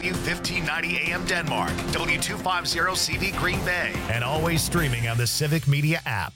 W1590 AM Denmark, W250CV Green Bay, and always streaming on the Civic Media app.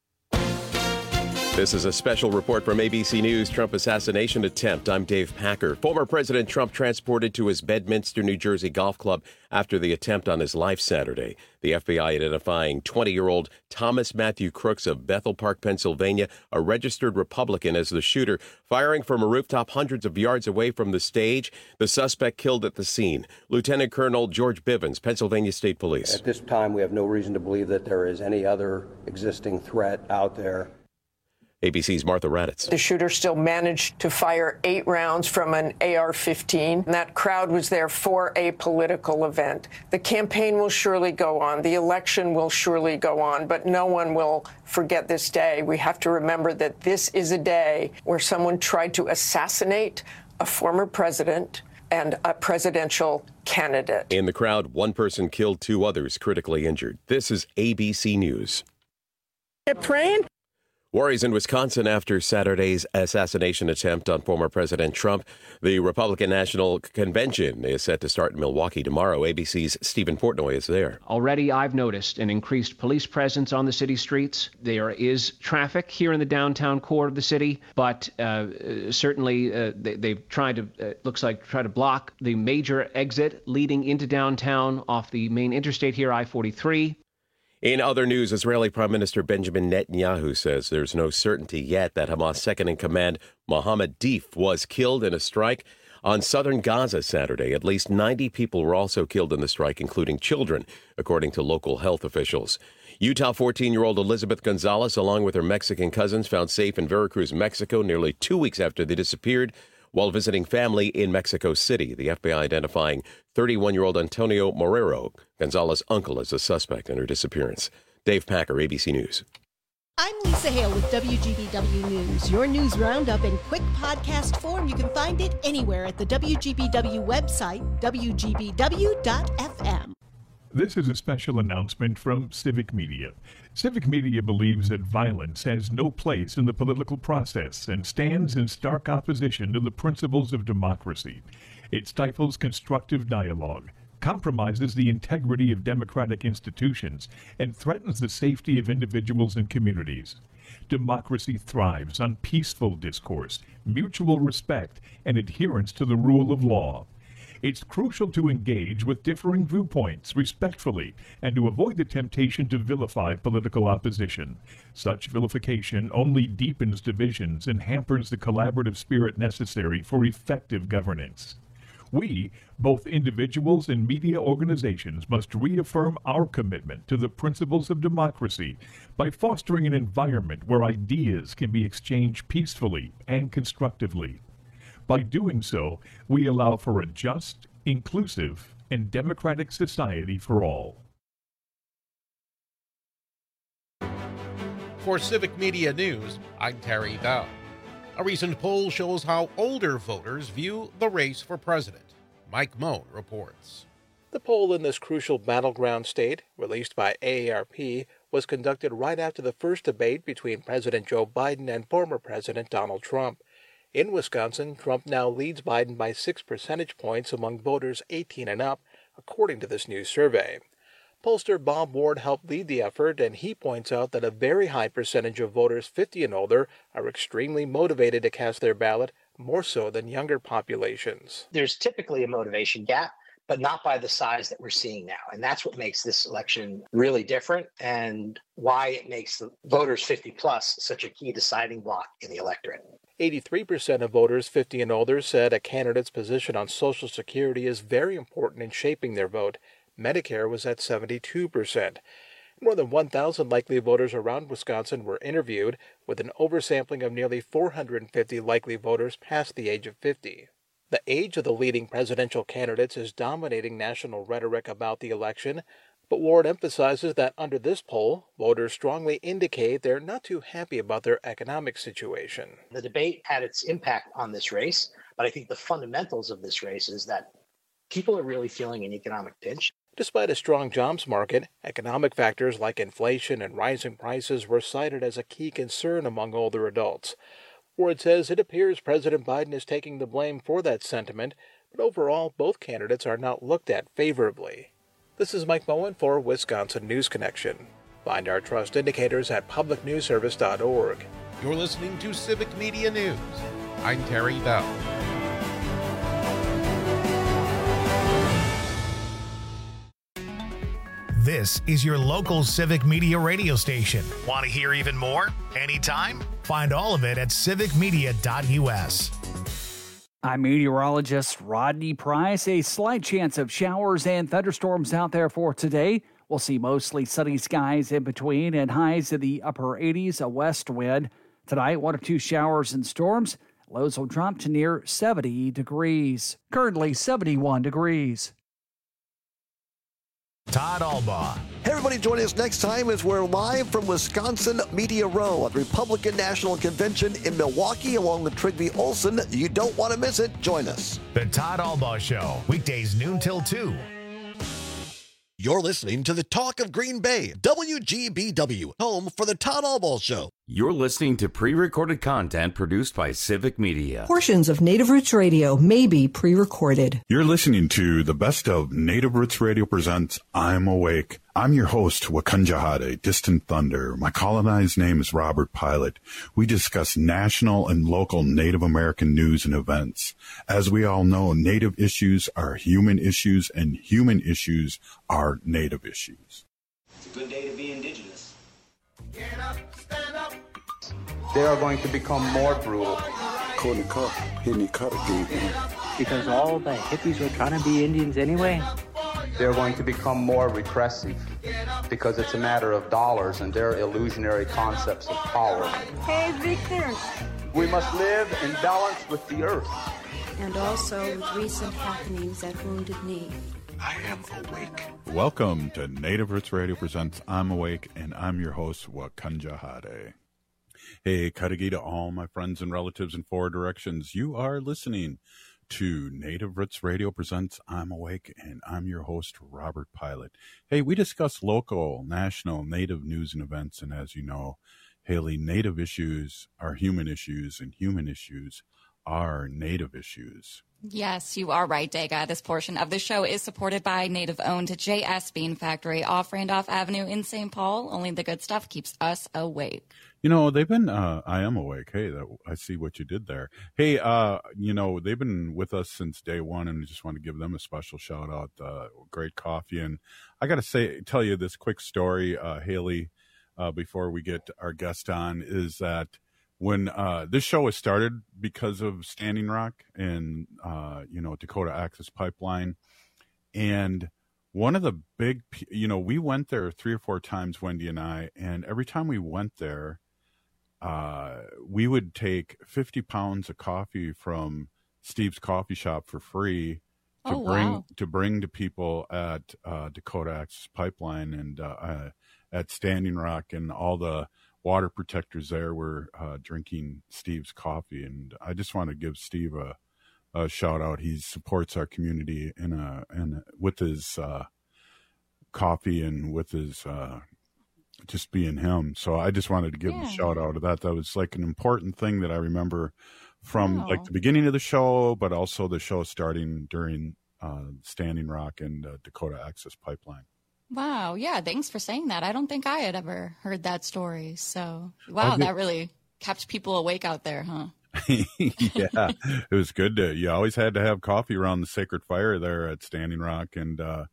This is a special report from ABC News Trump assassination attempt. I'm Dave Packer. Former President Trump transported to his Bedminster, New Jersey golf club after the attempt on his life Saturday. The FBI identifying 20-year-old Thomas Matthew Crooks of Bethel Park, Pennsylvania, a registered Republican, as the shooter, firing from a rooftop hundreds of yards away from the stage. The suspect killed at the scene. Lieutenant Colonel George Bivens, Pennsylvania State Police. At this time, we have no reason to believe that there is any other existing threat out there. ABC's Martha Raddatz. The shooter still managed to fire 8 rounds from an AR-15. And that crowd was there for a political event. The campaign will surely go on. The election will surely go on. But no one will forget this day. We have to remember that this is a day where someone tried to assassinate a former president and a presidential candidate. In the crowd, one person killed, 2 others critically injured. This is ABC News. Praying? Worries in Wisconsin after Saturday's assassination attempt on former President Trump. The Republican National Convention is set to start in Milwaukee tomorrow. ABC's Stephen Portnoy is there. Already I've noticed an increased police presence on the city streets. There is traffic here in the downtown core of the city, but certainly they've tried to, looks like, try to block the major exit leading into downtown off the main interstate here, I-43. In other news, Israeli Prime Minister Benjamin Netanyahu says there's no certainty yet that Hamas second-in-command Mohammed Deif was killed in a strike on southern Gaza Saturday. At least 90 people were also killed in the strike, including children, according to local health officials. Utah 14-year-old Elizabeth Gonzalez, along with her Mexican cousins, found safe in Veracruz, Mexico, nearly 2 weeks after they disappeared while visiting family in Mexico City. The FBI identifying 31-year-old Antonio Morero, Gonzalez's uncle, as a suspect in her disappearance. Dave Packer, ABC News. I'm Lisa Hale with WGBW News. Your news roundup in quick podcast form. You can find it anywhere at the WGBW website, WGBW.fm. This is a special announcement from Civic Media. Civic Media believes that violence has no place in the political process and stands in stark opposition to the principles of democracy. It stifles constructive dialogue, compromises the integrity of democratic institutions, and threatens the safety of individuals and communities. Democracy thrives on peaceful discourse, mutual respect, and adherence to the rule of law. It's crucial to engage with differing viewpoints respectfully and to avoid the temptation to vilify political opposition. Such vilification only deepens divisions and hampers the collaborative spirit necessary for effective governance. We, both individuals and media organizations, must reaffirm our commitment to the principles of democracy by fostering an environment where ideas can be exchanged peacefully and constructively. By doing so, we allow for a just, inclusive, and democratic society for all. For Civic Media News, I'm Terry Dow. A recent poll shows how older voters view the race for president. Mike Moan reports. The poll in this crucial battleground state, released by AARP, was conducted right after the first debate between President Joe Biden and former President Donald Trump. In Wisconsin, Trump now leads Biden by 6 percentage points among voters 18 and up, according to this new survey. Pollster Bob Ward helped lead the effort, and he points out that a very high percentage of voters 50 and older are extremely motivated to cast their ballot, more so than younger populations. There's typically a motivation gap, but not by the size that we're seeing now. And that's what makes this election really different and why it makes the voters 50 plus such a key deciding block in the electorate. 83% of voters 50 and older said a candidate's position on Social Security is very important in shaping their vote. Medicare was at 72%. More than 1,000 likely voters around Wisconsin were interviewed, with an oversampling of nearly 450 likely voters past the age of 50. The age of the leading presidential candidates is dominating national rhetoric about the election, but Ward emphasizes that under this poll, voters strongly indicate they're not too happy about their economic situation. The debate had its impact on this race, but I think the fundamentals of this race is that people are really feeling an economic pinch. Despite a strong jobs market, economic factors like inflation and rising prices were cited as a key concern among older adults. Ward says it appears President Biden is taking the blame for that sentiment, but overall, both candidates are not looked at favorably. This is Mike Moen for Wisconsin News Connection. Find our trust indicators at publicnewsservice.org. You're listening to Civic Media News. I'm Terry Bell. This is your local Civic Media radio station. Want to hear even more? Anytime? Find all of it at civicmedia.us. I'm meteorologist Rodney Price. A slight chance of showers and thunderstorms out there for today. We'll see mostly sunny skies in between and highs in the upper 80s, a west wind. Tonight, 1 or 2 showers and storms. Lows will drop to near 70 degrees. Currently 71 degrees. Todd Albaugh. Hey, everybody, join us next time as we're live from Wisconsin Media Row at the Republican National Convention in Milwaukee along with Trigby Olson. You don't want to miss it. Join us. The Todd Albaugh Show, weekdays noon till 2. You're listening to the Talk of Green Bay, WGBW, home for the Todd Albaugh Show. You're listening to pre-recorded content produced by Civic Media. Portions of Native Roots Radio may be pre-recorded. You're listening to the best of Native Roots Radio presents I'm Awake. I'm your host, Wakunjahade, Distant Thunder. My colonized name is Robert Pilot. We discuss national and local Native American news and events. As we all know, Native issues are human issues, and human issues are Native issues. It's a good day to be Indigenous. Get up, stand up. They are going to become more brutal. Because all the hippies were trying to be Indians anyway. They're going to become more repressive because it's a matter of dollars and their illusionary concepts of power. Hey, Victor. We must live in balance with the earth. And also with recent happenings at Wounded Knee. I am awake. Welcome to Native Roots Radio presents I'm Awake, and I'm your host, Wakunjahade. Hey, Kadagi to all my friends and relatives in 4 directions. You are listening to Native Roots Radio presents I'm Awake, and I'm your host, Robert Pilot. Hey, we discuss local, national, Native news and events, and as you know, Haley, Native issues are human issues, and human issues are Native issues. Yes, you are right, Dega. This portion of the show is supported by Native-owned J.S. Bean Factory off Randolph Avenue in St. Paul. Only the good stuff keeps us awake. You know, they've been, I am awake. Hey, I see what you did there. Hey, you know, they've been with us since day one, and I just want to give them a special shout out. Great coffee. And I got to tell you this quick story, Haley, before we get our guest on, is that when this show was started because of Standing Rock and, you know, Dakota Access Pipeline. And one of the big, you know, we went there 3 or 4 times, Wendy and I, and every time we went there, we would take 50 pounds of coffee from Steve's coffee shop for free to bring to people at Dakota Access Pipeline and at Standing Rock, and all the water protectors there were drinking Steve's coffee. And I just want to give Steve a shout out. He supports our community with his coffee and with his just being him. So I just wanted to give him a shout out of that. That was like an important thing that I remember from like the beginning of the show, but also the show starting during Standing Rock and Dakota Access Pipeline. Wow. Yeah. Thanks for saying that. I don't think I had ever heard that story. So, wow, that really kept people awake out there, huh? Yeah, it was good. You always had to have coffee around the sacred fire there at Standing Rock. And a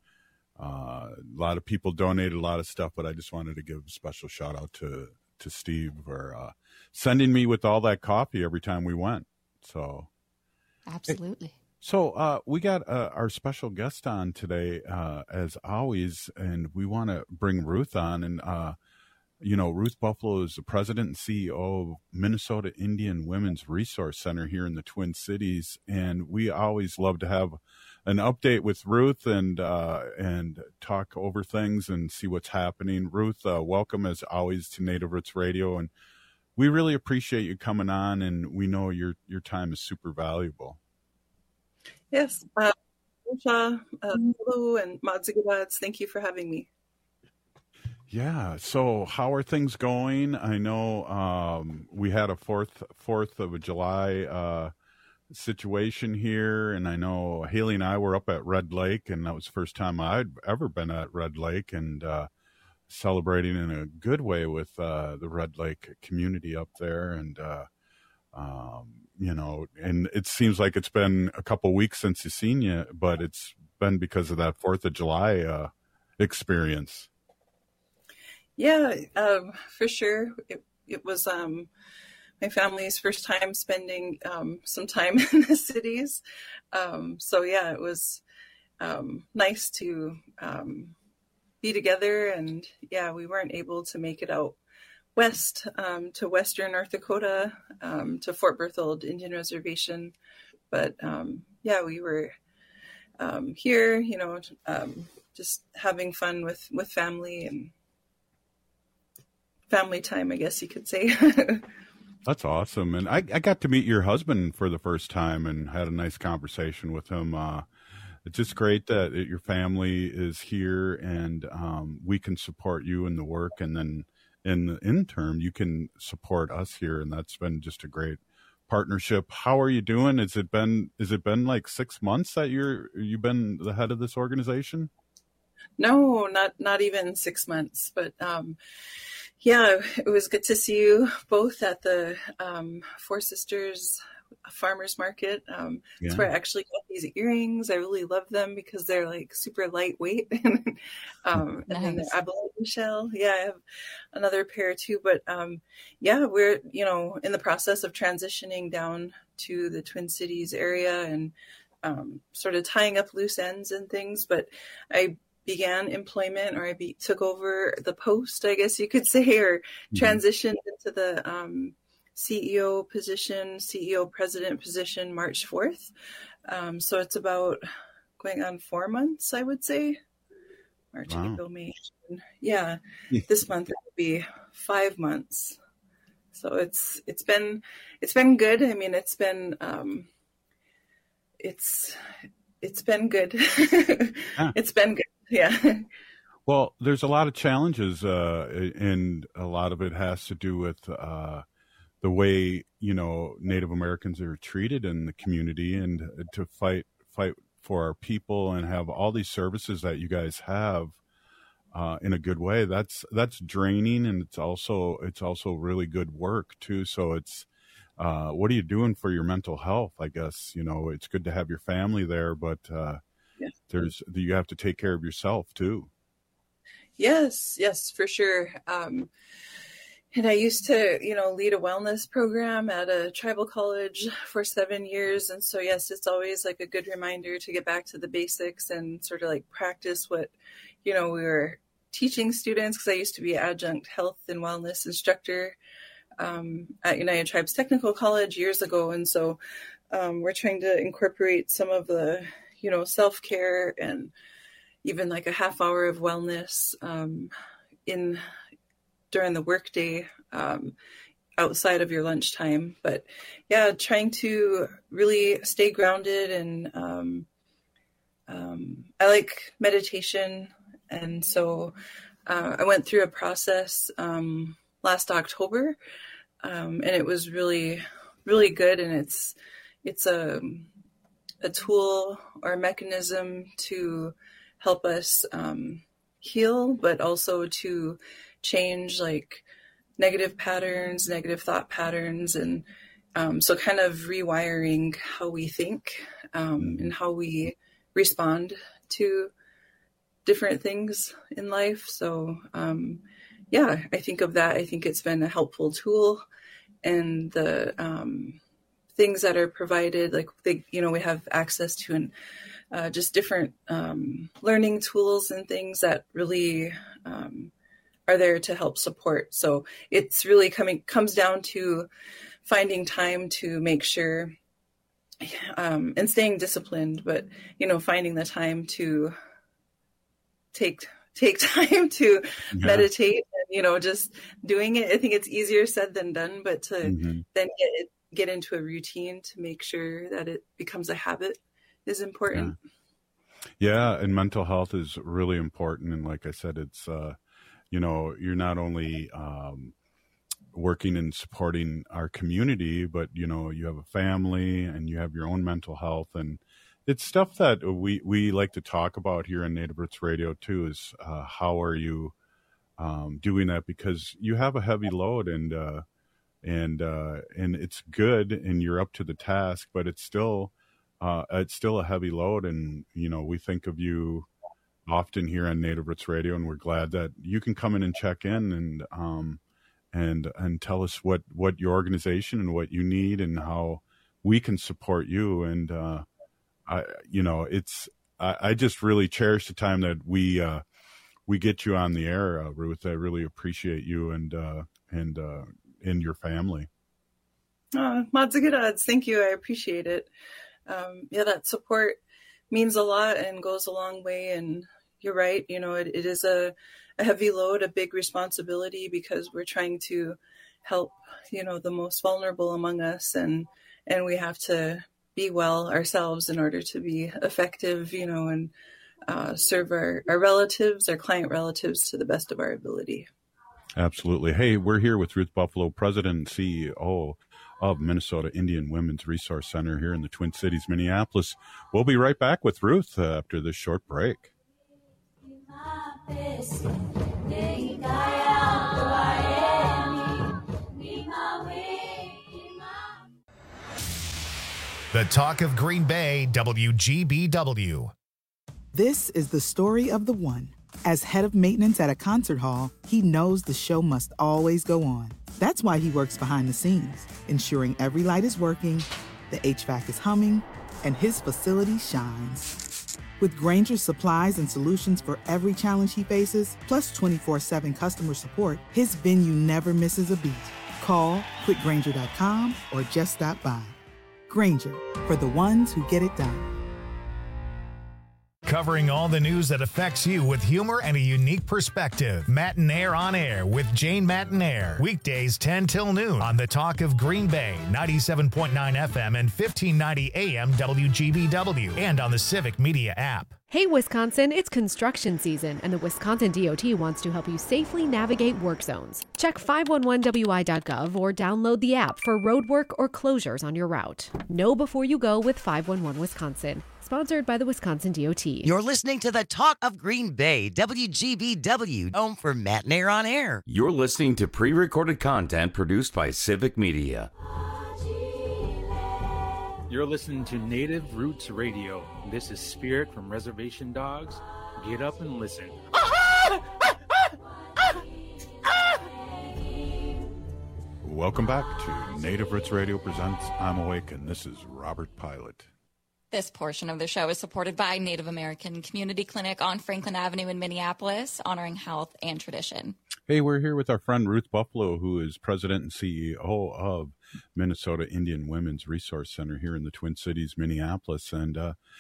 lot of people donated a lot of stuff, but I just wanted to give a special shout out to Steve for sending me with all that coffee every time we went. So, absolutely. So we got our special guest on today, as always, and we want to bring Ruth on. And, you know, Ruth Buffalo is the president and CEO of Minnesota Indian Women's Resource Center here in the Twin Cities. And we always love to have an update with Ruth and talk over things and see what's happening. Ruth, welcome as always to Native Roots Radio. And we really appreciate you coming on, and we know your time is super valuable. Yes. Hello, and Madzigabats. Thank you for having me. Yeah. So how are things going? I know we had a 4th of July situation here. And I know Haley and I were up at Red Lake, and that was the first time I'd ever been at Red Lake, and celebrating in a good way with the Red Lake community up there. And, and it seems like it's been a couple weeks since you've seen you, but it's been because of that 4th of July experience. Yeah, for sure. It was my family's first time spending some time in the cities. So yeah, it was nice to be together. And yeah, we weren't able to make it out west to western North Dakota, to Fort Berthold Indian Reservation. But yeah, we were here, just having fun with family and family time, I guess you could say. That's awesome. And I got to meet your husband for the first time and had a nice conversation with him. It's just great that your family is here, and we can support you in the work, and then in the interim you can support us here, and that's been just a great partnership. How are you doing? Has it been like 6 months that you've been the head of this organization? No, not even 6 months, but yeah, it was good to see you both at the Four Sisters Farmers Market. That's where I actually got these earrings. I really love them because they're like super lightweight. And then they're abalone shell. Yeah, I have another pair too. But yeah, we're, in the process of transitioning down to the Twin Cities area and sort of tying up loose ends and things. But I began employment, or I took over the post, I guess you could say, or transitioned into the CEO president position March 4th. So it's about going on 4 months, I would say. March, April, May. Yeah, this month it will be 5 months. So it's been good. I mean, it's been good. It's been good. Yeah. Well, there's a lot of challenges, and a lot of it has to do with the way, Native Americans are treated in the community, and to fight for our people and have all these services that you guys have in a good way. That's draining, and it's also really good work too. So it's what are you doing for your mental health? I guess, it's good to have your family there, but you have to take care of yourself too. Yes, for sure. And I used to, lead a wellness program at a tribal college for 7 years. And so, yes, it's always like a good reminder to get back to the basics and sort of like practice what, we were teaching students, because I used to be adjunct health and wellness instructor at United Tribes Technical College years ago. And so we're trying to incorporate some of the, self-care and even like a half hour of wellness during the workday outside of your lunchtime. But yeah, trying to really stay grounded, and I like meditation. And so I went through a process last October, and it was really, really good. And it's a tool or a mechanism to help us heal, but also to change like negative thought patterns. And so kind of rewiring how we think and how we respond to different things in life. So yeah, I think of that. I think it's been a helpful tool, and the things that are provided, like we have access to just different learning tools and things that really are there to help support. So it's really comes down to finding time to make sure and staying disciplined, but finding the time to take time to meditate, and just doing it. I think it's easier said than done, but to then get into a routine to make sure that it becomes a habit is important. Yeah, and mental health is really important. And like I said, it's you're not only working and supporting our community, but you know, you have a family and you have your own mental health, and it's stuff that we like to talk about here on Native Roots Radio too, is how are you doing that, because you have a heavy load, and it's good and you're up to the task, but it's still a heavy load. And you know, we think of you often here on Native Roots Radio, and we're glad that you can come in and check in and tell us what your organization and what you need and how we can support you. And I just really cherish the time that we get you on the air, Ruth. I really appreciate you and your family. Mods of good odds. Thank you. I appreciate it. That support means a lot and goes a long way. And you're right. You know, it is a heavy load, a big responsibility, because we're trying to help, you know, the most vulnerable among us. And we have to be well ourselves in order to be effective, you know, and serve our relatives, our client relatives, to the best of our ability. Absolutely. Hey, we're here with Ruth Buffalo, President and CEO of Minnesota Indian Women's Resource Center here in the Twin Cities, Minneapolis. We'll be right back with Ruth after this short break. The Talk of Green Bay, WGBW. This is the story of the one. As head of maintenance at a concert hall, he knows the show must always go on. That's why he works behind the scenes, ensuring every light is working, the HVAC is humming, and his facility shines. With Grainger's supplies and solutions for every challenge he faces, plus 24/7 customer support, his venue never misses a beat. Call quickgrainger.com or just stop by. Grainger, for the ones who get it done. Covering all the news that affects you with humor and a unique perspective. Matinaire on Air with Jane Matinaire. Weekdays 10 till noon on the Talk of Green Bay, 97.9 FM and 1590 AM WGBW, and on the Civic Media app. Hey, Wisconsin, it's construction season, and the Wisconsin DOT wants to help you safely navigate work zones. Check 511wi.gov or download the app for road work or closures on your route. Know before you go with 511 Wisconsin. Sponsored by the Wisconsin DOT. You're listening to the Talk of Green Bay, WGBW, home for Matinaire on Air. You're listening to pre-recorded content produced by Civic Media. You're listening to Native Roots Radio. This is Spirit from Reservation Dogs. Get up and listen. Welcome back to Native Roots Radio presents I'm Awake, and this is Robert Pilot. This portion of the show is supported by Native American Community Clinic on Franklin Avenue in Minneapolis, honoring health and tradition. Hey, we're here with our friend Ruth Buffalo, who is president and CEO of Minnesota Indian Women's Resource Center here in the Twin Cities, Minneapolis. And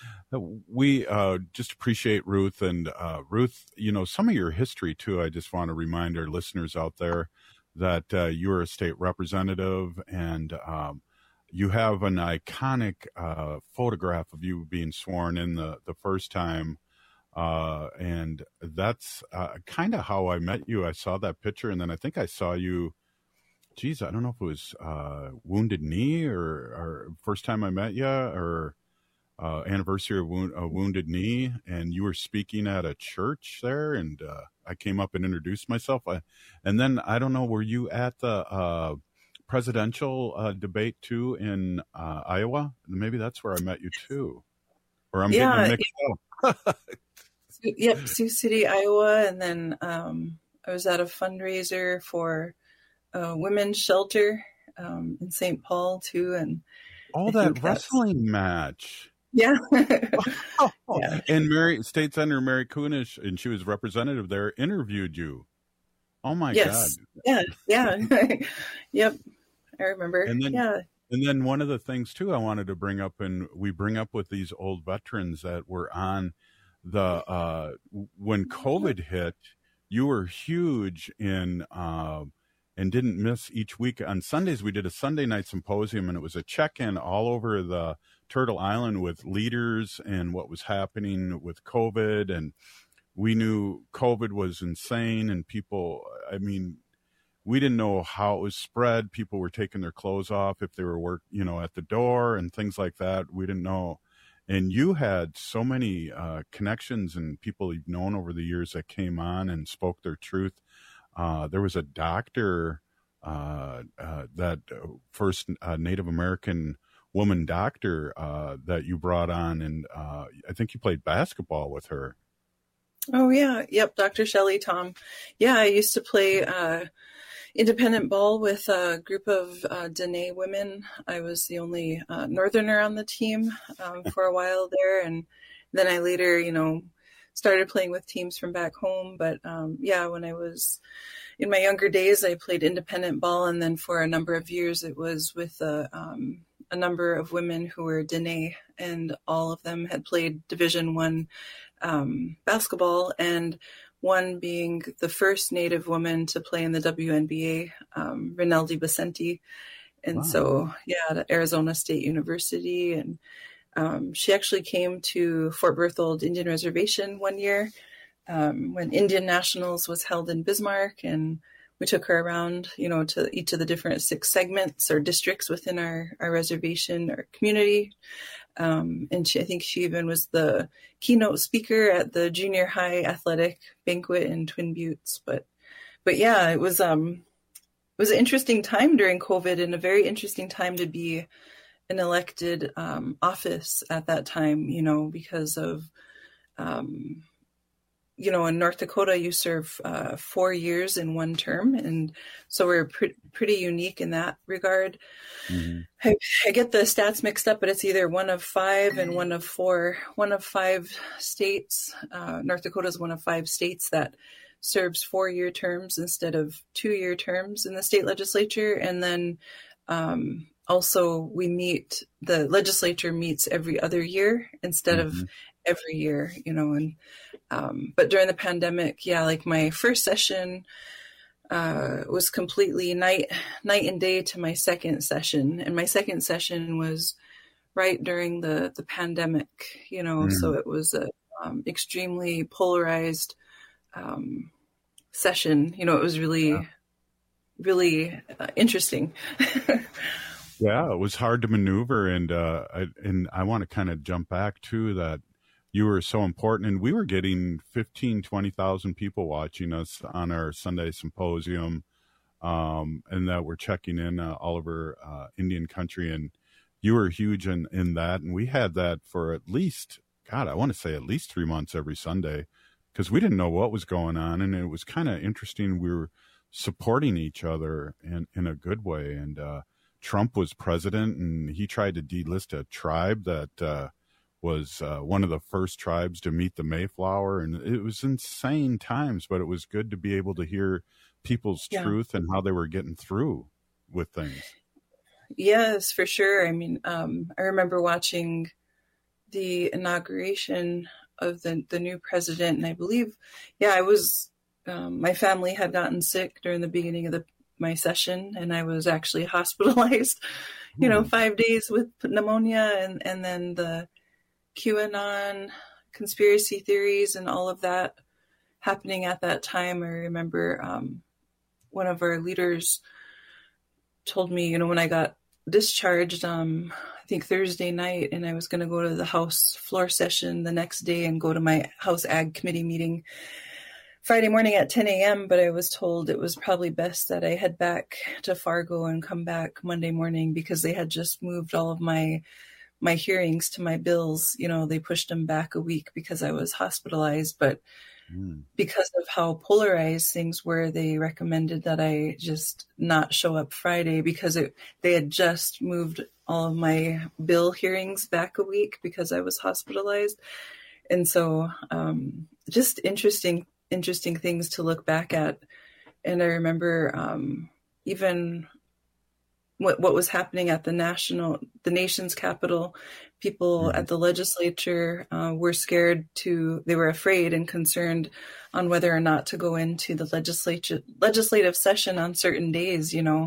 we just appreciate Ruth. And Ruth, you know, some of your history, too. I just want to remind our listeners out there that you're a state representative, and you have an iconic photograph of you being sworn in the first time. And that's kind of how I met you. I saw that picture, and then I think I saw you, geez, I don't know if it was Wounded Knee or first time I met you, or anniversary of Wounded Knee, and you were speaking at a church there, and I came up and introduced myself. And then, I don't know, were you at the presidential debate too in Iowa? Maybe that's where I met you too, or I'm getting mixed up. Yep, Sioux City, Iowa, and then I was at a fundraiser for a women's shelter in St. Paul too, and that wrestling match. Yeah. Yeah. And State Senator Mary Kunish, and she was representative there, interviewed you. Oh my God. Yeah. Yep. I remember. And then one of the things too I wanted to bring up, and we bring up with these old veterans that were on the when COVID hit, you were huge in and didn't miss each week. On Sundays, we did a Sunday night symposium, and it was a check-in all over the Turtle Island with leaders and what was happening with COVID. And we knew COVID was insane, and people, I mean, we didn't know how it was spread. People were taking their clothes off if they were at the door and things like that. We didn't know. And you had so many connections and people you've known over the years that came on and spoke their truth. There was a doctor, that first Native American woman doctor that you brought on, and I think you played basketball with her. Oh, yeah. Yep. Dr. Shelley Tom. Yeah, I used to play independent ball with a group of Dene women. I was the only Northerner on the team for a while there. And then I later, started playing with teams from back home. But when I was in my younger days, I played independent ball. And then for a number of years, it was with a number of women who were Dene, and all of them had played Division I basketball, and one being the first Native woman to play in the WNBA, Rinaldi Vicente. And Wow. So, at Arizona State University. And she actually came to Fort Berthold Indian Reservation one year when Indian Nationals was held in Bismarck. And we took her around, to each of the different 6 segments or districts within our reservation or community. And I think she even was the keynote speaker at the junior high athletic banquet in Twin Buttes. But yeah, it was an interesting time during COVID, and a very interesting time to be an elected office at that time, because of, in North Dakota, you serve 4 years in one term. And so we're pretty unique in that regard. Mm-hmm. I get the stats mixed up, but it's either one of 5 and one of 4. One of 5 states, North Dakota is one of 5 states that serves 4-year terms instead of 2-year terms in the state legislature. And then also the legislature meets every other year instead of every year, and but during the pandemic, like my first session was completely night and day to my second session. And my second session was right during the pandemic, so it was a extremely polarized session. It was really, really interesting. Yeah, it was hard to maneuver. And I want to kind of jump back to that. You were so important, and we were getting 20,000 people watching us on our Sunday symposium, and that were checking in all over Indian country, and you were huge in that. And we had that for at least 3 months every Sunday, because we didn't know what was going on, and it was kind of interesting. We were supporting each other in a good way. And Trump was president, and he tried to delist a tribe that was one of the first tribes to meet the Mayflower. And it was insane times, but it was good to be able to hear people's truth and how they were getting through with things. Yes, for sure. I mean, I remember watching the inauguration of the new president, and I believe, I was, my family had gotten sick during the beginning of my session, and I was actually hospitalized, 5 days with pneumonia, and then the QAnon conspiracy theories and all of that happening at that time. I remember one of our leaders told me, when I got discharged, I think Thursday night, and I was going to go to the House floor session the next day and go to my House Ag Committee meeting Friday morning at 10 a.m., but I was told it was probably best that I head back to Fargo and come back Monday morning, because they had just moved all of my hearings to my bills. They pushed them back a week because I was hospitalized, but because of how polarized things were, they recommended that I just not show up Friday, because they had just moved all of my bill hearings back a week because I was hospitalized. And so just interesting things to look back at. And I remember even what was happening at the nation's capital. People at the legislature were scared they were afraid and concerned on whether or not to go into the legislative session on certain days, And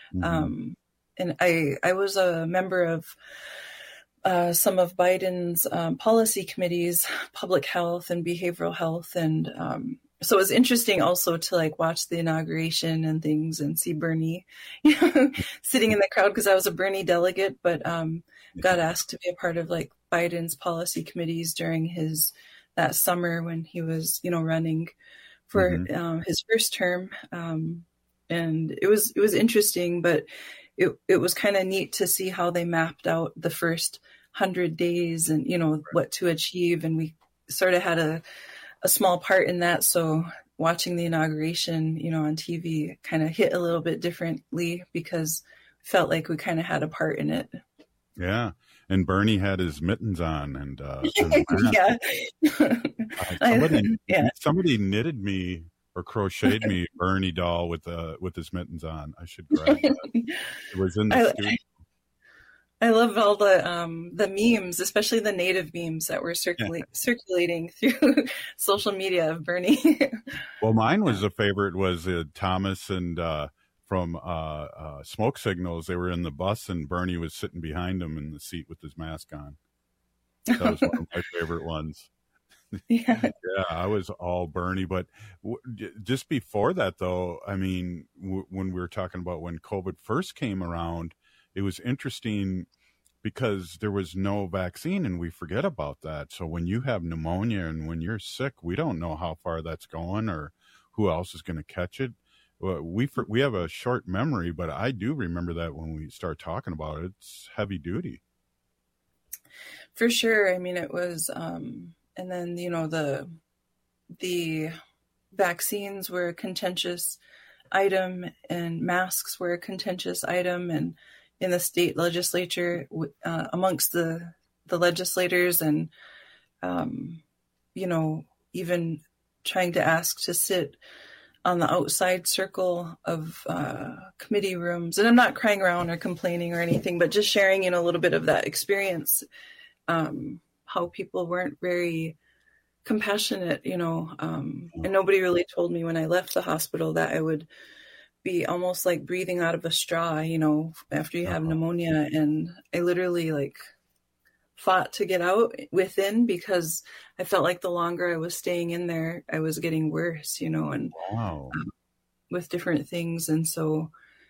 I was a member of some of Biden's policy committees, public health and behavioral health. And so it was interesting also to like watch the inauguration and things and see Bernie sitting in the crowd, because I was a Bernie delegate, but got asked to be a part of like Biden's policy committees during that summer when he was, running for his first term. And it was interesting, but it was kind of neat to see how they mapped out the first 100 days and, what to achieve. And we sort of had a small part in that. So watching the inauguration, on TV kind of hit a little bit differently because it felt like we kind of had a part in it. Yeah. And Bernie had his mittens on and yeah. Somebody knitted me or crocheted me a Bernie doll with his mittens on. I should grab that. It was in the studio. I love all the memes, especially the native memes that were circulating through social media of Bernie. Well, mine was a favorite was Thomas and from Smoke Signals. They were in the bus and Bernie was sitting behind him in the seat with his mask on. That was one of my favorite ones. Yeah. Yeah, I was all Bernie. But just before that, though, I mean, when we were talking about when COVID first came around, it was interesting because there was no vaccine and we forget about that. So when you have pneumonia and when you're sick, we don't know how far that's going or who else is going to catch it. We have a short memory, but I do remember that when we start talking about it, it's heavy duty. For sure. I mean, it was, and then, the vaccines were a contentious item and masks were a contentious item, and in the state legislature amongst the legislators and, even trying to ask to sit on the outside circle of committee rooms. And I'm not crying around or complaining or anything, but just sharing, a little bit of that experience, how people weren't very compassionate, and nobody really told me when I left the hospital that I would be almost like breathing out of a straw, after you have pneumonia. And I literally fought to get out within because I felt like the longer I was staying in there, I was getting worse, and with different things. And so,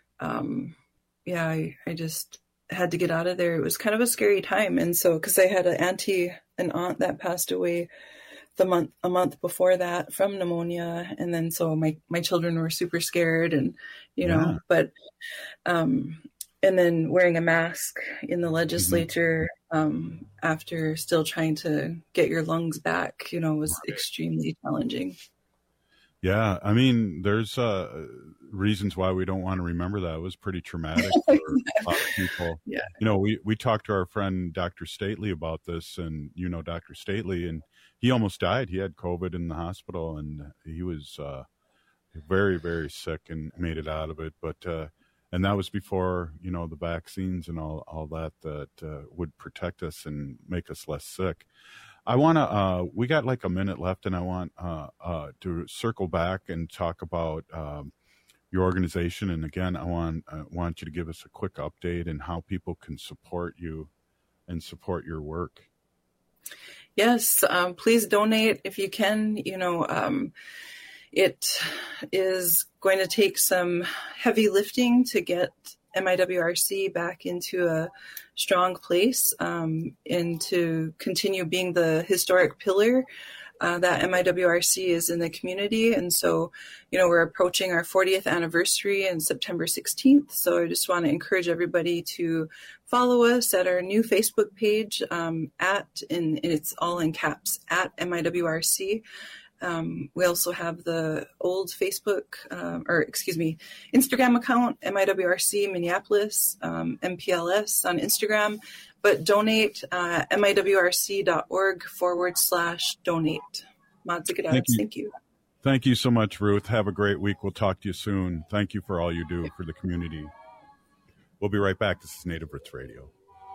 I just had to get out of there. It was kind of a scary time. And so, cause I had an aunt that passed away a month before that from pneumonia. And then, so my children were super scared and, but, and then wearing a mask in the legislature, after still trying to get your lungs back, was extremely challenging. Yeah. I mean, there's reasons why we don't want to remember that. It was pretty traumatic for a lot of people. Yeah. We talked to our friend, Dr. Stately, about this, and, Dr. Stately, and he almost died. He had COVID in the hospital and he was very, very sick and made it out of it. But, and that was before, the vaccines and all that would protect us and make us less sick. I want to, we got like a minute left, and I want to circle back and talk about your organization. And again, I want you to give us a quick update and how people can support you and support your work. Yes, please donate if you can. It is going to take some heavy lifting to get MIWRC back into a strong place and to continue being the historic pillar that MIWRC is in the community. And so, we're approaching our 40th anniversary on September 16th. So I just want to encourage everybody to follow us at our new Facebook page and it's all in caps, at MIWRC. We also have the old Instagram account, MIWRC Minneapolis, MPLS on Instagram, but donate miwrc.org/donate. Thank you. Thank you so much, Ruth. Have a great week. We'll talk to you soon. Thank you for all you do for the community. We'll be right back. This is Native Roots Radio.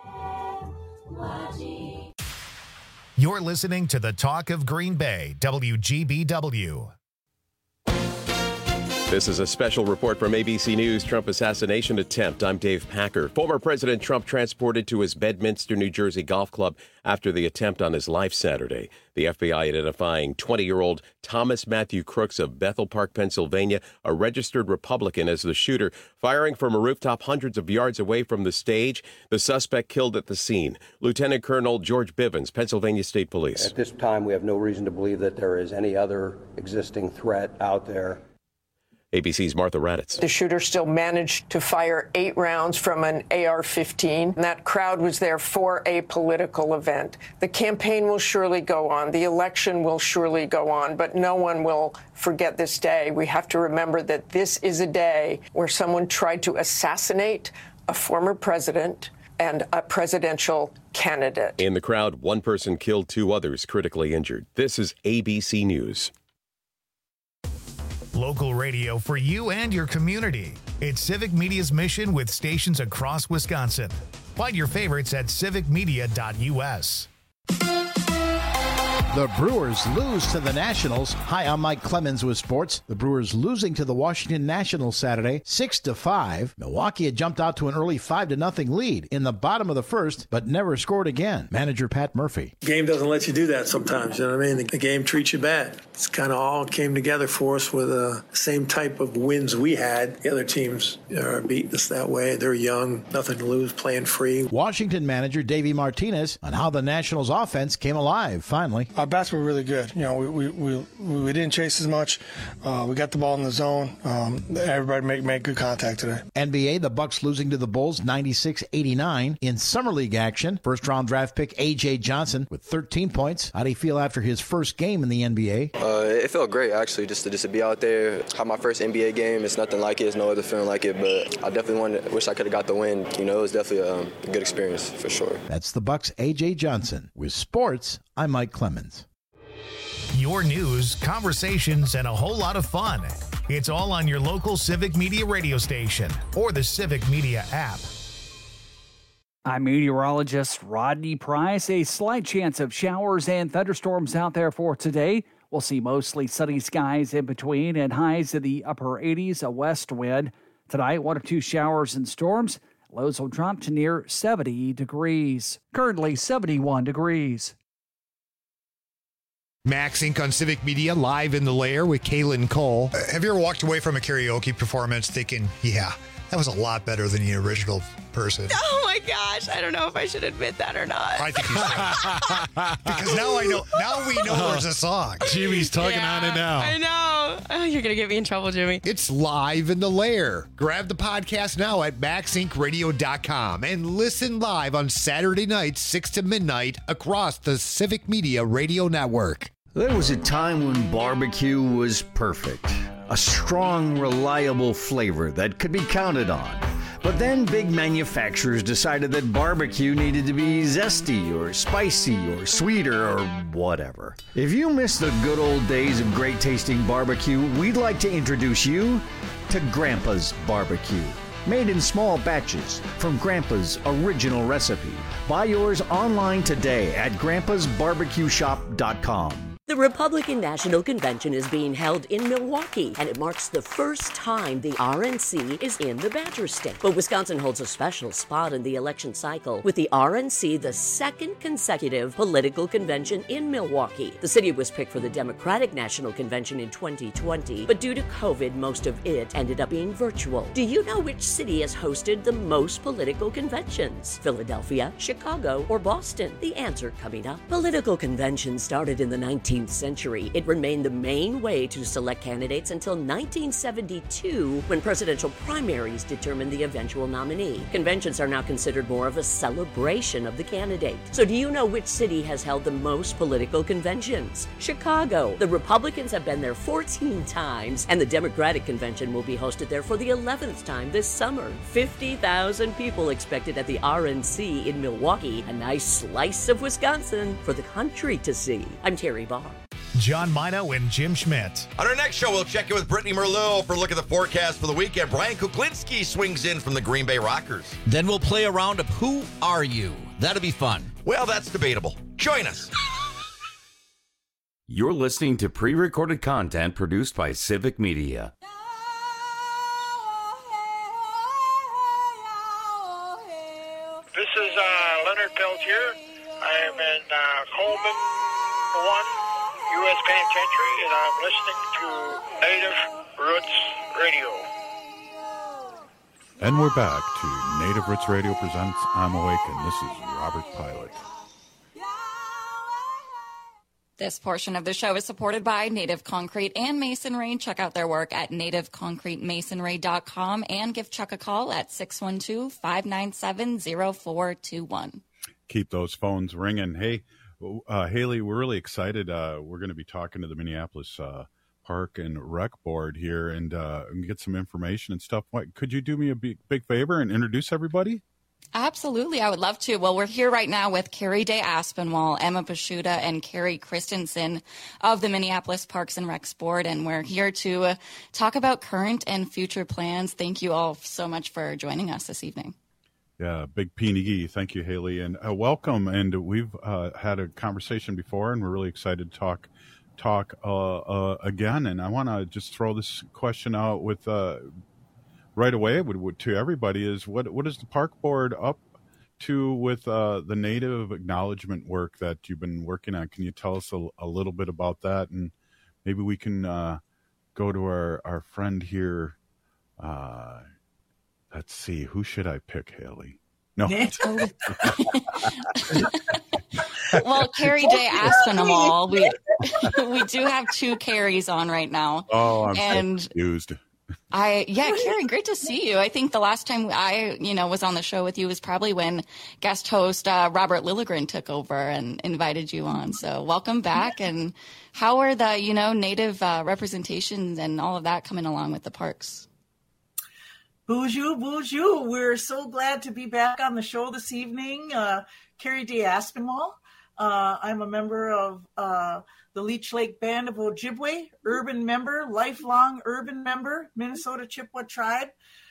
You're listening to the Talk of Green Bay, WGBW. This is a special report from ABC News Trump assassination attempt. I'm Dave Packer. Former President Trump transported to his Bedminster, New Jersey golf club after the attempt on his life Saturday. The FBI identifying 20-year-old Thomas Matthew Crooks of Bethel Park, Pennsylvania, a registered Republican, as the shooter, firing from a rooftop hundreds of yards away from the stage. The suspect killed at the scene. Lieutenant Colonel George Bivens, Pennsylvania State Police. At this time, we have no reason to believe that there is any other existing threat out there. ABC's Martha Raddatz. The shooter still managed to fire 8 rounds from an AR-15. And that crowd was there for a political event. The campaign will surely go on. The election will surely go on. But no one will forget this day. We have to remember that this is a day where someone tried to assassinate a former president and a presidential candidate. In the crowd, one person killed, 2 others critically injured. This is ABC News. Local radio for you and your community. It's Civic Media's mission with stations across Wisconsin. Find your favorites at civicmedia.us. The Brewers lose to the Nationals. Hi, I'm Mike Clemens with sports. The Brewers losing to the Washington Nationals Saturday, 6-5. Milwaukee had jumped out to an early 5-0 lead in the bottom of the first, but never scored again. Manager Pat Murphy. The game doesn't let you do that sometimes, you know what I mean? The game treats you bad. It's kind of all came together for us with the same type of wins we had. The other teams are beating us that way. They're young, nothing to lose, playing free. Washington manager Davey Martinez on how the Nationals offense came alive finally. Our bats were really good. You know, we didn't chase as much. We got the ball in the zone. Everybody made good contact today. NBA, the Bucks losing to the Bulls 96-89. In Summer League action, first-round draft pick A.J. Johnson with 13 points. How do you feel after his first game in the NBA? It felt great, actually, just to be out there. Have my first NBA game. It's nothing like it. There's no other feeling like it, but I definitely wish I could have got the win. You know, it was definitely a good experience for sure. That's the Bucks' A.J. Johnson. With sports, I'm Mike Clemens. Your news, conversations, and a whole lot of fun. It's all on your local Civic Media radio station or the Civic Media app. I'm meteorologist Rodney Price. A slight chance of showers and thunderstorms out there for today. We'll see mostly sunny skies in between and highs in the upper 80s, a west wind. Tonight, 1 or 2 showers and storms. Lows will drop to near 70 degrees. Currently 71 degrees. Max Inc. on Civic Media, live in the lair with Kaylin Cole. Have you ever walked away from a karaoke performance thinking, yeah, that was a lot better than the original person? Oh my gosh, I don't know if I should admit that or not. I think you should. Because now we know there's a song. Jimmy's tugging on it now. I know. Oh, you're going to get me in trouble, Jimmy. It's live in the lair. Grab the podcast now at maxincradio.com and listen live on Saturday nights, 6 to midnight across the Civic Media Radio Network. There was a time when barbecue was perfect. A strong, reliable flavor that could be counted on. But then big manufacturers decided that barbecue needed to be zesty or spicy or sweeter or whatever. If you miss the good old days of great tasting barbecue, we'd like to introduce you to Grandpa's Barbecue. Made in small batches from Grandpa's original recipe. Buy yours online today at grandpasbarbecueshop.com. The Republican National Convention is being held in Milwaukee, and it marks the first time the RNC is in the Badger State. But Wisconsin holds a special spot in the election cycle, with the RNC the second consecutive political convention in Milwaukee. The city was picked for the Democratic National Convention in 2020, but due to COVID, most of it ended up being virtual. Do you know which city has hosted the most political conventions? Philadelphia, Chicago, or Boston? The answer coming up. Political conventions started in the 19th century. It remained the main way to select candidates until 1972, when presidential primaries determined the eventual nominee. Conventions are now considered more of a celebration of the candidate. So do you know which city has held the most political conventions? Chicago. The Republicans have been there 14 times, and the Democratic convention will be hosted there for the 11th time this summer. 50,000 people expected at the RNC in Milwaukee, a nice slice of Wisconsin for the country to see. I'm Terry Barr. John Mino and Jim Schmidt. On our next show, we'll check in with Brittany Merlot for a look at the forecast for the weekend. Brian Kuklinski swings in from the Green Bay Rockers. Then we'll play a round of Who Are You? That'll be fun. Well, that's debatable. Join us. You're listening to pre-recorded content produced by Civic Media. U.S. Penitentiary, and I'm listening to Native Roots Radio. And we're back to Native Roots Radio presents I'm Awake, and this is Robert Pilot. This portion of the show is supported by Native Concrete and Masonry. Check out their work at nativeconcretemasonry.com and give Chuck a call at 612-597-0421. Keep those phones ringing. Hey, Haley, we're really excited. We're going to be talking to the Minneapolis Park and Rec Board here and get some information and stuff. Could you do me a big favor and introduce everybody? Absolutely. I would love to. Well, we're here right now with Carrie Day Aspinwall, Emma Pashuta, and Carrie Christensen of the Minneapolis Parks and Recs Board, and we're here to talk about current and future plans. Thank you all so much for joining us this evening. Yeah, big P&E. Thank you, Haley, and welcome. And we've had a conversation before, and we're really excited to talk again. And I want to just throw this question out with right away to everybody: is what is the park board up to with the native acknowledgement work that you've been working on? Can you tell us a little bit about that? And maybe we can go to our friend here. Let's see, who should I pick, Haley? No. Well, Carrie Day Aspinwall, we do have two Carries on right now. Oh, I'm so confused. Carrie, great to see you. I think the last time I, was on the show with you was probably when guest host Robert Lilligren took over and invited you on. So welcome back. And how are the, native representations and all of that coming along with the parks? Bonjour. We're so glad to be back on the show this evening. Carrie Day Aspinwall. I'm a member of the Leech Lake Band of Ojibwe, lifelong urban member, Minnesota Chippewa Tribe,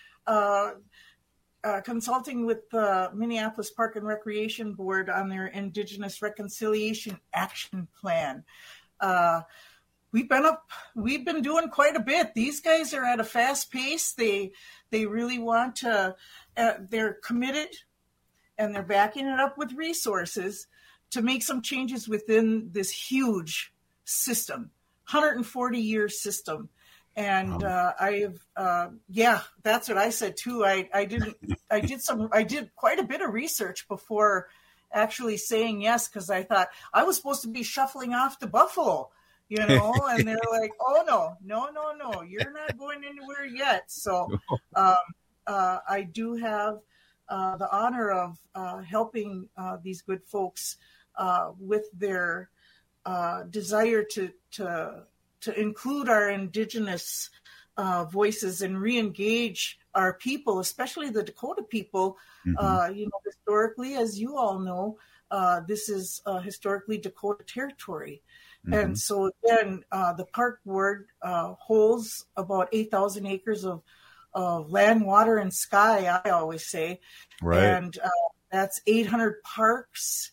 consulting with the Minneapolis Park and Recreation Board on their Indigenous Reconciliation Action Plan. We've been doing quite a bit. These guys are at a fast pace. They really want to, they're committed, and they're backing it up with resources to make some changes within this huge system, 140-year system. And that's what I said too. I did quite a bit of research before actually saying yes, because I thought I was supposed to be shuffling off to Buffalo, and they're like, oh, no, you're not going anywhere yet. So I do have the honor of helping these good folks with their desire to include our Indigenous voices and re-engage our people, especially the Dakota people. Mm-hmm. Historically, as you all know, this is historically Dakota territory. Mm-hmm. And so again, the park board holds about 8,000 acres of land, water, and sky, I always say. Right. And that's 800 parks,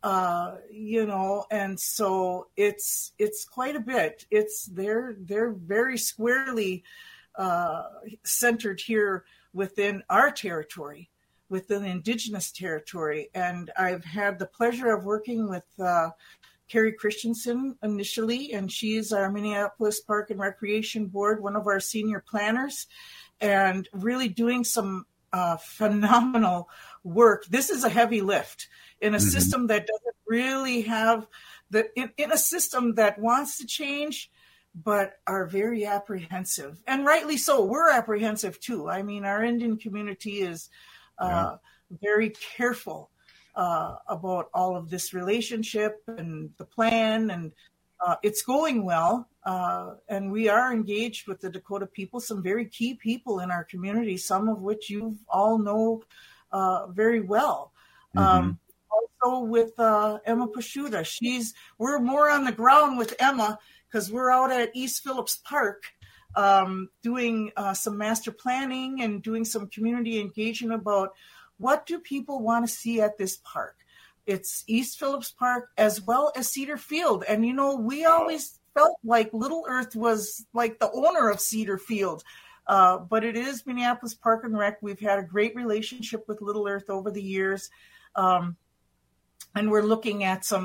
and so it's quite a bit. They're very squarely centered here within our territory, within Indigenous territory. And I've had the pleasure of working with Carrie Christensen initially, and she's our Minneapolis Park and Recreation Board, one of our senior planners, and really doing some phenomenal work. This is a heavy lift in a mm-hmm. system that doesn't really have in a system that wants to change, but are very apprehensive, and rightly so. We're apprehensive too. I mean, our Indian community is very careful about all of this relationship and the plan, and it's going well. And we are engaged with the Dakota people, some very key people in our community, some of which you all know very well. Mm-hmm. Also with Emma Pashuta. We're more on the ground with Emma because we're out at East Phillips Park doing some master planning and doing some community engagement about what do people want to see at this park. It's East Phillips Park as well as Cedar Field. And, we always felt like Little Earth was like the owner of Cedar Field. But it is Minneapolis Park and Rec. We've had a great relationship with Little Earth over the years. And we're looking at some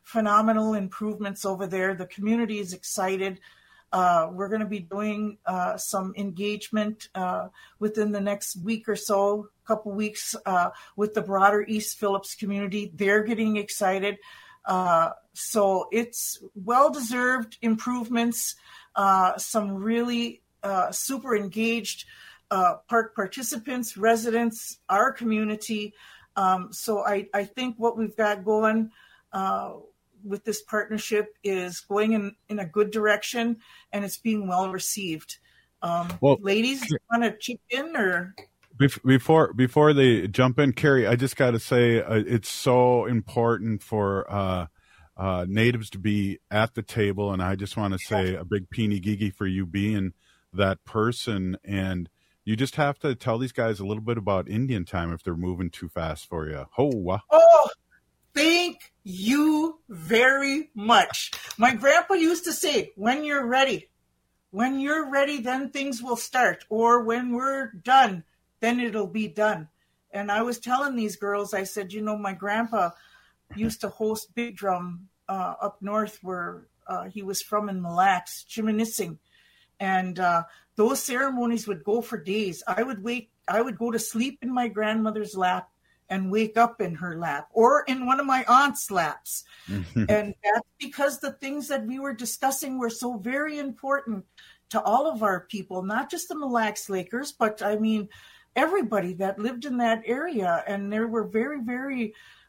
phenomenal improvements over there. The community is excited. We're going to be doing some engagement within the next week or so, couple weeks, with the broader East Phillips community. They're getting excited. So it's well-deserved improvements, some really super engaged park participants, residents, our community. So I think what we've got going with this partnership is going in a good direction, and it's being well received. Ladies, you want to chip in or? Before they jump in, Carrie, I just got to say it's so important for natives to be at the table, and I just want to say a big peeny gigi for you being that person. And you just have to tell these guys a little bit about Indian time if they're moving too fast for you. Oh, thank you very much. My grandpa used to say, when you're ready, then things will start. Or when we're done, then it'll be done. And I was telling these girls, I said, my grandpa used to host Big Drum up north where he was from in Mille Lacs, Chiminising. And those ceremonies would go for days. I would go to sleep in my grandmother's lap and wake up in her lap or in one of my aunt's laps. And that's because the things that we were discussing were so very important to all of our people, not just the Mille Lacs Lakers, but I mean, everybody that lived in that area. And there were very, very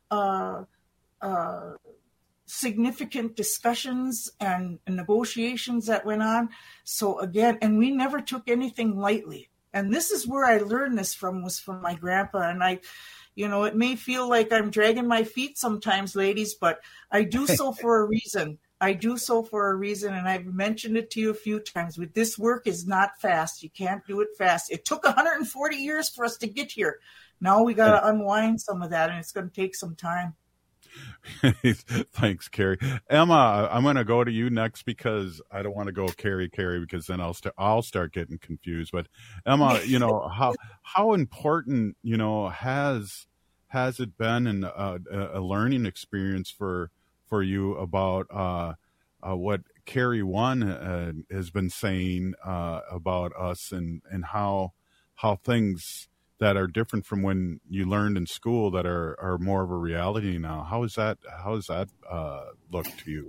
significant discussions and negotiations that went on. So again, and we never took anything lightly. And this is where I learned this was from my grandpa. And it may feel like I'm dragging my feet sometimes, ladies, but I do so for a reason. And I've mentioned it to you a few times. With this work is not fast. You can't do it fast. It took 140 years for us to get here. Now we got to unwind some of that, and it's going to take some time. Thanks, Carrie. Emma, I'm going to go to you next because I don't want to go Carrie, because then I'll start getting confused. But Emma, how important, has it been in a learning experience for you about what Carrie One has been saying about us and how things that are different from when you learned in school that are more of a reality now. How does that look to you?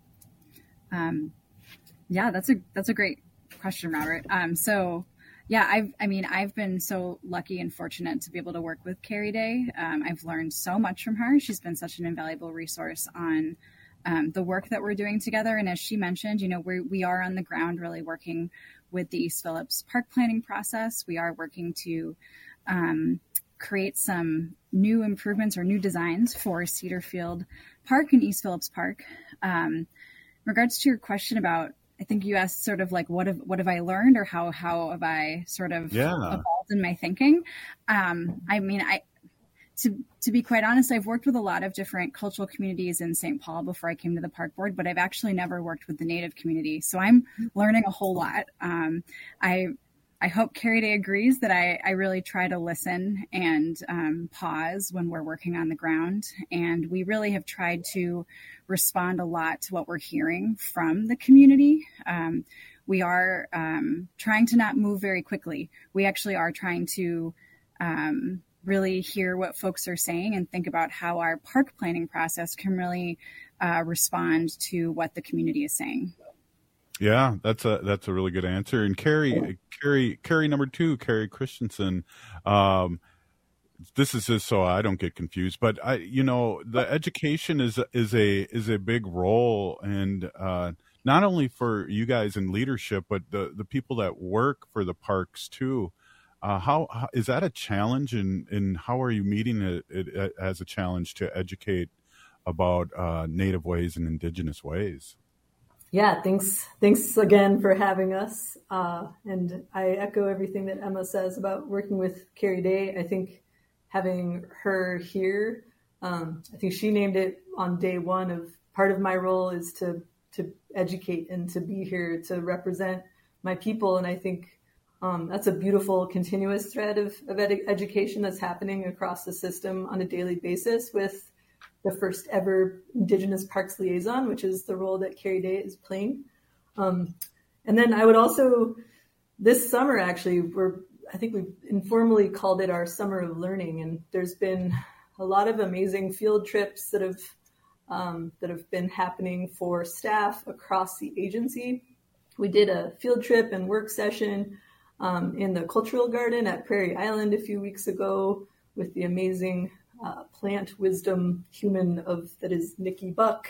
Yeah, that's a great question, Robert. I've been so lucky and fortunate to be able to work with Carrie Day. I've learned so much from her. She's been such an invaluable resource on the work that we're doing together. And as she mentioned, we are on the ground really working with the East Phillips Park planning process. We are working to create some new improvements or new designs for Cedarfield Park and East Phillips Park. In regards to your question about, I think you asked sort of like, what have I learned, or how have I sort of evolved in my thinking? To be quite honest, I've worked with a lot of different cultural communities in St. Paul before I came to the park board, but I've actually never worked with the Native community. So I'm learning a whole lot. I hope Carrie Day agrees that I really try to listen and pause when we're working on the ground. And we really have tried to respond a lot to what we're hearing from the community. We are trying to not move very quickly. We actually are trying to really hear what folks are saying and think about how our park planning process can really respond to what the community is saying. Yeah, that's a really good answer. And Carrie number 2, Carrie Christensen. This is just so I don't get confused, but the education is a big role, and not only for you guys in leadership, but the people that work for the parks too. How is that a challenge, and how are you meeting it as a challenge to educate about Native ways and Indigenous ways? Yeah, thanks again for having us. And I echo everything that Emma says about working with Carrie Day. I think having her here, I think she named it on day one of part of my role is to educate and to be here to represent my people. And I think that's a beautiful continuous thread of education that's happening across the system on a daily basis with the first ever Indigenous Parks Liaison, which is the role that Carrie Day is playing. And then I would also, this summer actually, I think we've informally called it our Summer of Learning, and there's been a lot of amazing field trips that have been happening for staff across the agency. We did a field trip and work session in the Cultural Garden at Prairie Island a few weeks ago with the amazing plant wisdom human that is Nikki Buck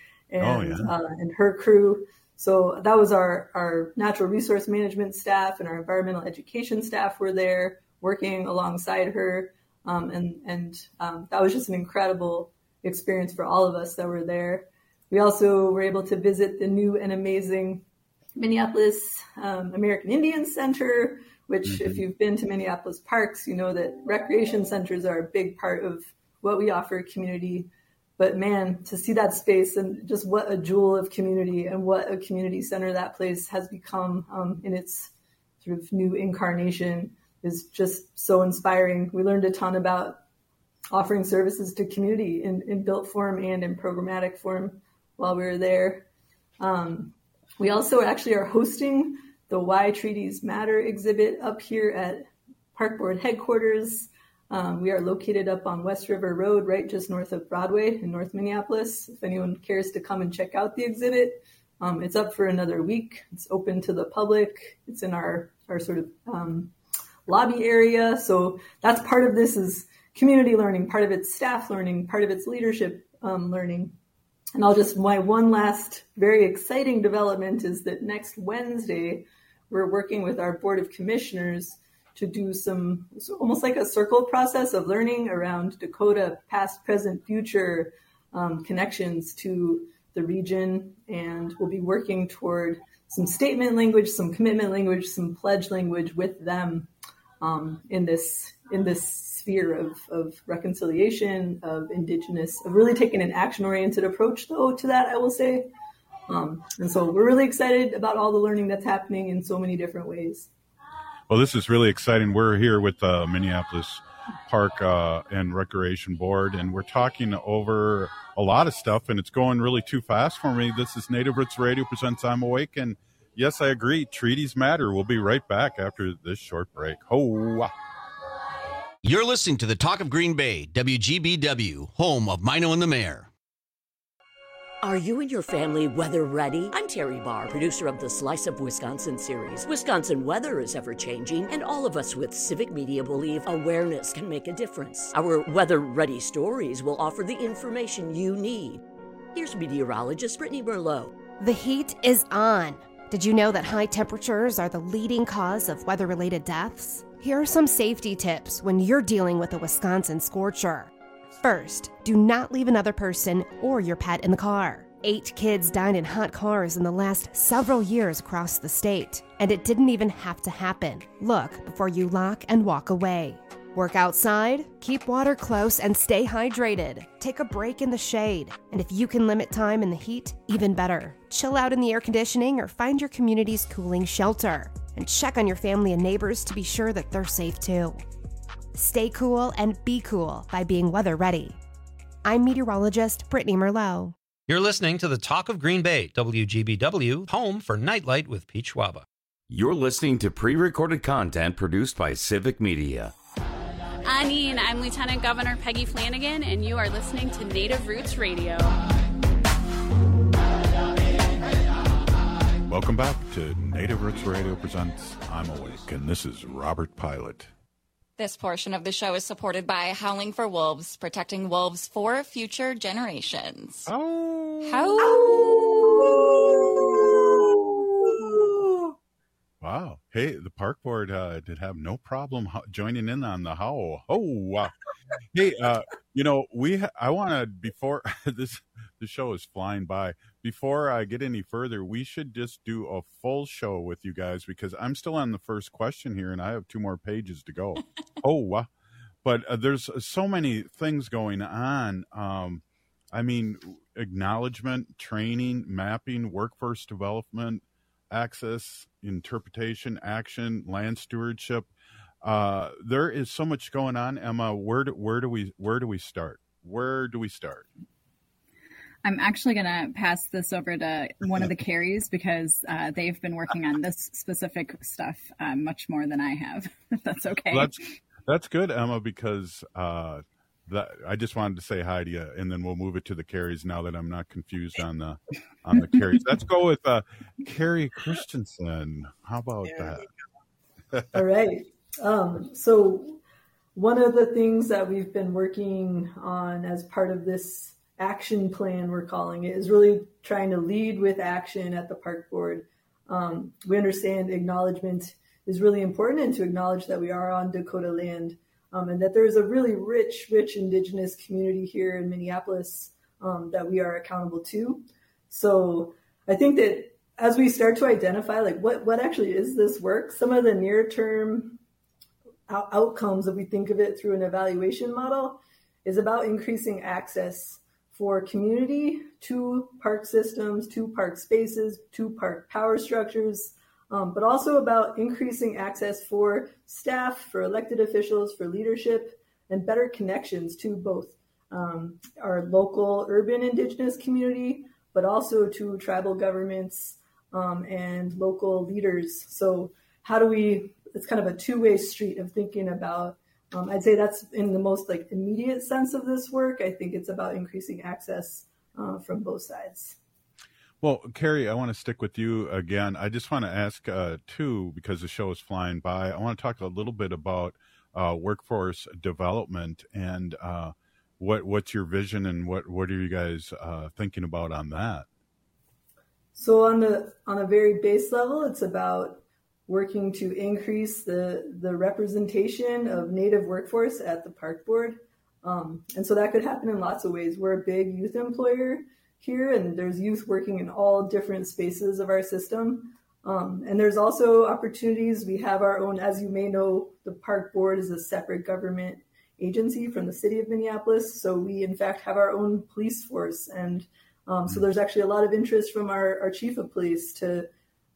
and her crew. So that was our natural resource management staff, and our environmental education staff were there working alongside her. And that was just an incredible experience for all of us that were there. We also were able to visit the new and amazing Minneapolis American Indian Center, which if you've been to Minneapolis parks, you know that recreation centers are a big part of what we offer community. But man, to see that space and just what a jewel of community and what a community center that place has become in its sort of new incarnation is just so inspiring. We learned a ton about offering services to community in built form and in programmatic form while we were there. We also actually are hosting the Why Treaties Matter exhibit up here at Park Board headquarters. We are located up on West River Road, right just north of Broadway in North Minneapolis. If anyone cares to come and check out the exhibit, it's up for another week. It's open to the public. It's in our sort of lobby area. So that's part of this is community learning, part of it's staff learning, part of it's leadership learning. And my one last very exciting development is that next Wednesday, we're working with our Board of Commissioners to do almost like a circle process of learning around Dakota past, present, future connections to the region. And we'll be working toward some statement language, some commitment language, some pledge language with them in this sphere of reconciliation, of Indigenous, of really taking an action-oriented approach, though, to that, I will say. And so we're really excited about all the learning that's happening in so many different ways. Well, this is really exciting. We're here with the Minneapolis Park and Recreation Board, and we're talking over a lot of stuff, and it's going really too fast for me. This is Native Roots Radio presents I'm Awake, and yes, I agree. Treaties matter. We'll be right back after this short break. Ho! You're listening to the Talk of Green Bay, WGBW, home of Mino and the Mayor. Are you and your family weather ready? I'm Terry Barr, producer of the Slice of Wisconsin series. Wisconsin weather is ever changing, and all of us with civic media believe awareness can make a difference. Our weather ready stories will offer the information you need. Here's meteorologist Brittany Merlot. The heat is on. Did you know that high temperatures are the leading cause of weather-related deaths? Here are some safety tips when you're dealing with a Wisconsin scorcher. First, do not leave another person or your pet in the car. 8 kids died in hot cars in the last several years across the state, and it didn't even have to happen. Look before you lock and walk away. Work outside, keep water close, and stay hydrated. Take a break in the shade, and if you can limit time in the heat, even better. Chill out in the air conditioning or find your community's cooling shelter. And check on your family and neighbors to be sure that they're safe too. Stay cool and be cool by being weather ready. I'm meteorologist Brittany Merlot. You're listening to the Talk of Green Bay, WGBW, home for Nightlight with Pete Schwaba. You're listening to pre-recorded content produced by Civic Media. Anine, I'm Lieutenant Governor Peggy Flanagan, and you are listening to Native Roots Radio. Welcome back to Native Roots Radio presents I'm Awake, and this is Robert Pilot. This portion of the show is supported by Howling for Wolves, protecting wolves for future generations. Wow. Hey, the park board did have no problem joining in on the howl. Oh, wow. Hey, I want to, before this show is flying by, before I get any further, we should just do a full show with you guys because I'm still on the first question here and I have 2 more pages to go. But there's so many things going on. Acknowledgement, training, mapping, workforce development, access, interpretation, action, land stewardship. There is so much going on, Emma. Where do we start? where do we start? I'm actually going to pass this over to one of the Carries because they've been working on this specific stuff much more than I have, if that's okay. Well, that's good, Emma, because I just wanted to say hi to you, and then we'll move it to the Carries now that I'm not confused on the Carries. Let's go with Carrie Christensen. How about that? All right. So one of the things that we've been working on as part of this action plan, we're calling it, is really trying to lead with action at the park board. We understand acknowledgement is really important, and to acknowledge that we are on Dakota land, and that there's a really rich Indigenous community here in Minneapolis that we are accountable to. So I think that as we start to identify like what actually is this work, some of the near-term outcomes, that we think of it through an evaluation model, is about increasing access for community to park systems, to park spaces, to park power structures, but also about increasing access for staff, for elected officials, for leadership, and better connections to both our local urban Indigenous community, but also to tribal governments and local leaders. So how do we, it's kind of a two-way street of thinking about, I'd say that's in the most like immediate sense of this work. I think it's about increasing access from both sides. Well, Carrie, I want to stick with you again. I just want to ask too, because the show is flying by, I want to talk a little bit about workforce development and what's your vision and what are you guys thinking about on that? So on a very base level, it's about working to increase the representation of Native workforce at the park board. And so that could happen in lots of ways. We're a big youth employer here, and there's youth working in all different spaces of our system. And there's also opportunities. We have our own, as you may know, the park board is a separate government agency from the city of Minneapolis. So we, in fact, have our own police force. And so there's actually a lot of interest from our chief of police to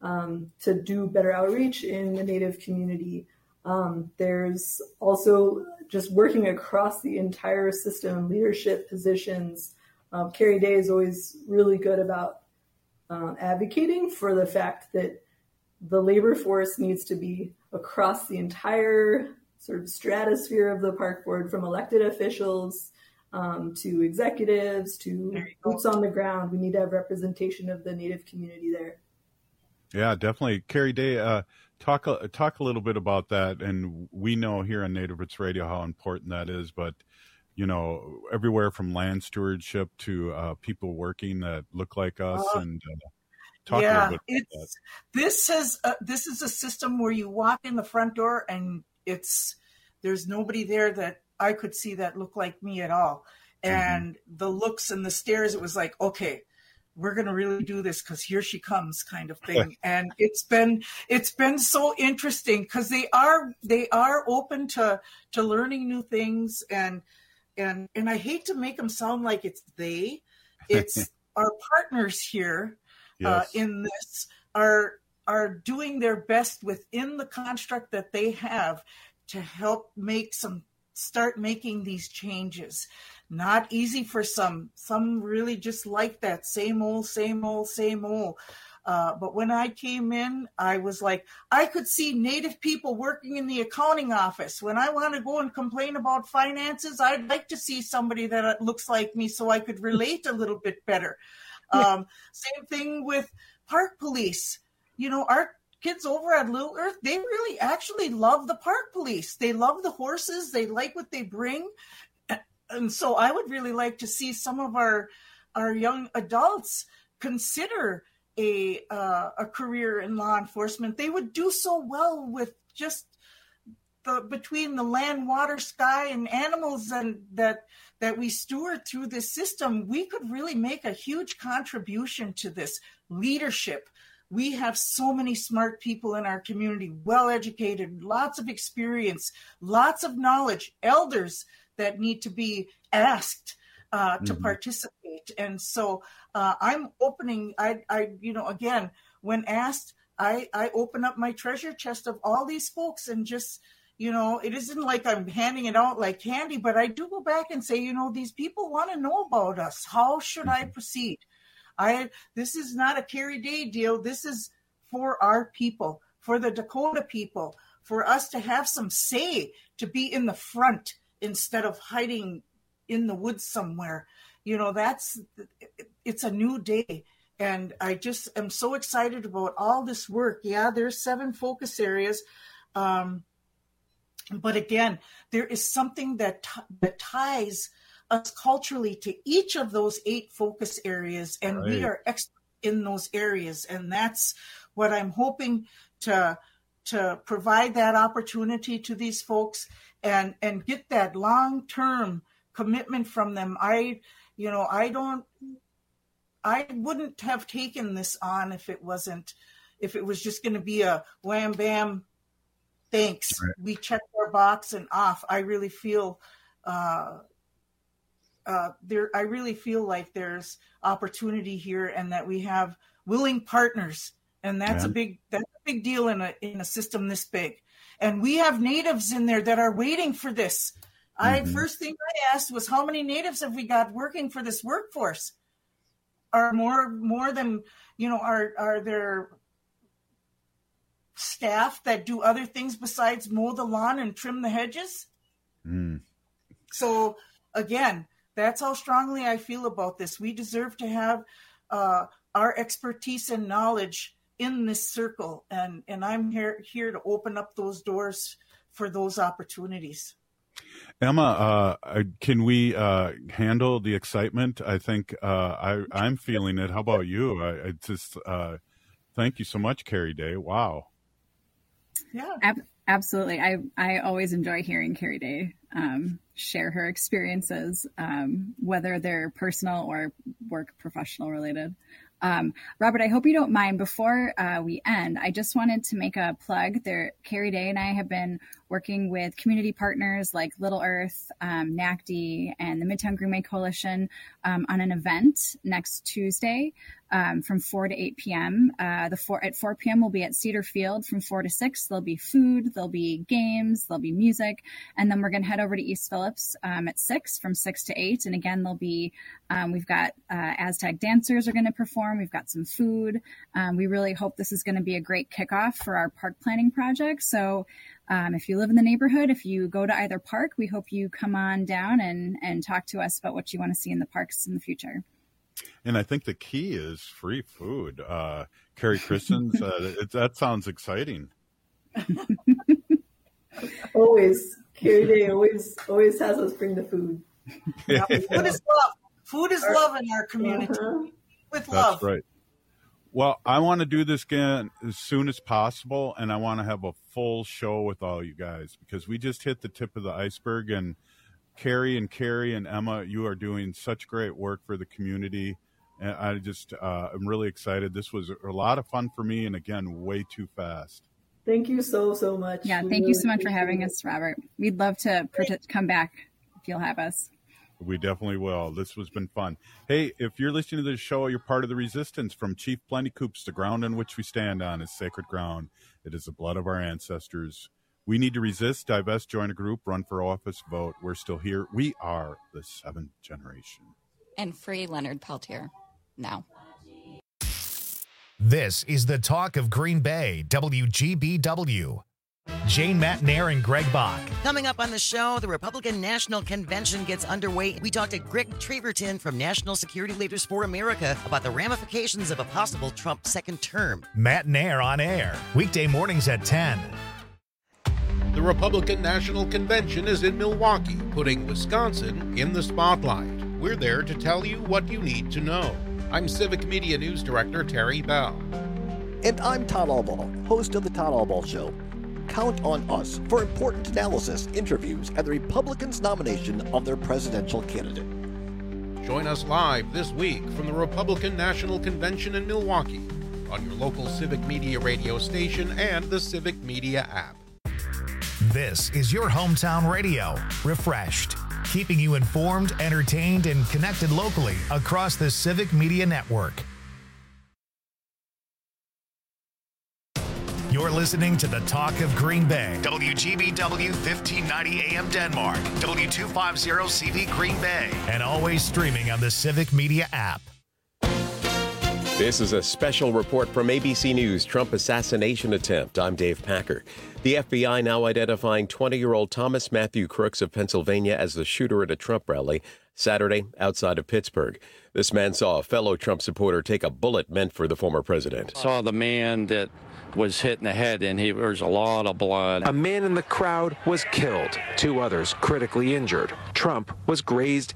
do better outreach in the Native community. There's also just working across the entire system, leadership positions. Carrie Day is always really good about advocating for the fact that the labor force needs to be across the entire sort of stratosphere of the park board, from elected officials to executives to boots on the ground. We need to have representation of the Native community there. Yeah, definitely. Carrie Day, talk a little bit about that. And we know here on Native Roots Radio how important that is, but you know, everywhere from land stewardship to people working that look like us, and talk a little bit about that. This is a system where you walk in the front door and there's nobody there that I could see that looked like me at all. And the looks and the stares, it was like, okay, we're going to really do this because here she comes kind of thing. And it's been so interesting because they are open to learning new things. And I hate to make them sound like it's our partners here in this are doing their best within the construct that they have to help start making these changes. Not easy for some really just like that same old. But when I came in, I was like, I could see Native people working in the accounting office. When I want to go and complain about finances, I'd like to see somebody that looks like me so I could relate a little bit better. Same thing with park police. You know, our kids over at Little Earth, they really actually love the park police. They love the horses. They like what they bring. And so I would really like to see some of our young adults consider a career in law enforcement. They would do so well with just between the land, water, sky, and animals and that we steward through this system. We could really make a huge contribution to this leadership. We have so many smart people in our community, well-educated, lots of experience, lots of knowledge, elders that need to be asked to participate. And so I'm opening, again, when asked, I open up my treasure chest of all these folks and just, it isn't like I'm handing it out like candy, but I do go back and say, these people want to know about us. How should I proceed? This is not a Carey Day deal. This is for our people, for the Dakota people, for us to have some say, to be in the front instead of hiding in the woods somewhere. It's a new day. And I just am so excited about all this work. Yeah, there's 7 focus areas. But again, there is something that ties us culturally to each of those 8 focus areas. And we are experts in those areas. And that's what I'm hoping to provide that opportunity to these folks and get that long-term commitment from them. I wouldn't have taken this on if it was just going to be a wham bam, thanks. Right. We checked our box and off. I really feel like there's opportunity here, and that we have willing partners, and that's a big deal in a system this big. And we have natives in there that are waiting for this. First thing I asked was, how many natives have we got working for this workforce? Are more than, are there staff that do other things besides mow the lawn and trim the hedges? So again, that's how strongly I feel about this. We deserve to have our expertise and knowledge in this circle. And I'm here to open up those doors for those opportunities. Emma, can we handle the excitement? I think I'm feeling it. How about you? I just thank you so much, Carey Day. Wow. Yeah, absolutely. I always enjoy hearing Carey Day share her experiences, whether they're personal or work professional related. Robert, I hope you don't mind. Before we end, I just wanted to make a plug. Carey Day and I have been working with community partners like Little Earth, NACD, and the Midtown Green Bay Coalition on an event next Tuesday from 4 to 8 p.m. At 4 p.m. we'll be at Cedar Field from 4 to 6. There'll be food, there'll be games, there'll be music, and then we're going to head over to East Phillips at 6 from 6 to 8. And again, there'll be we've got Aztec dancers are going to perform. We've got some food. We really hope this is going to be a great kickoff for our park planning project. So if you live in the neighborhood, if you go to either park, we hope you come on down and talk to us about what you want to see in the parks in the future. And I think the key is free food. Carrie Christen's, that sounds exciting. Always. Carey Day always has us bring the food. Yeah, food is love. Food is love in our community. With love. That's right. Well, I want to do this again as soon as possible, and I want to have a full show with all you guys, because we just hit the tip of the iceberg. And Carey and Emma, you are doing such great work for the community. And I just, I'm really excited. This was a lot of fun for me, and again, way too fast. Thank you so much. Yeah, thank you so much for having us, Robert. We'd love to come back if you'll have us. We definitely will. This has been fun. Hey, if you're listening to this show, you're part of the resistance. From Chief Plenty Coups, the ground on which we stand on is sacred ground. It is the blood of our ancestors. We need to resist, divest, join a group, run for office, vote. We're still here. We are the 7th generation. And free Leonard Peltier now. This is the Talk of Green Bay, WGBW. Jane Matnair and Greg Bach. Coming up on the show, the Republican National Convention gets underway. We talked to Greg Treverton from National Security Leaders for America about the ramifications of a possible Trump second term. Matnair on air, weekday mornings at 10. The Republican National Convention is in Milwaukee, putting Wisconsin in the spotlight. We're there to tell you what you need to know. I'm Civic Media News Director Terry Bell. And I'm Todd Albaugh, host of The Todd Albaugh Show. Count on us for important analysis, interviews, and the Republicans' nomination of their presidential candidate. Join us live this week from the Republican National Convention in Milwaukee on your local Civic Media radio station and the Civic Media app. This is your hometown radio, refreshed, keeping you informed, entertained, and connected locally across the Civic Media Network. You're listening to the Talk of Green Bay. WGBW 1590 AM Denmark. W250 CV Green Bay. And always streaming on the Civic Media app. This is a special report from ABC News, Trump assassination attempt. I'm Dave Packer. The FBI now identifying 20-year-old Thomas Matthew Crooks of Pennsylvania as the shooter at a Trump rally Saturday outside of Pittsburgh. This man saw a fellow Trump supporter take a bullet meant for the former president. Saw the man that was hit in the head, and there's a lot of blood. A man in the crowd was killed. 2 others critically injured. Trump was grazed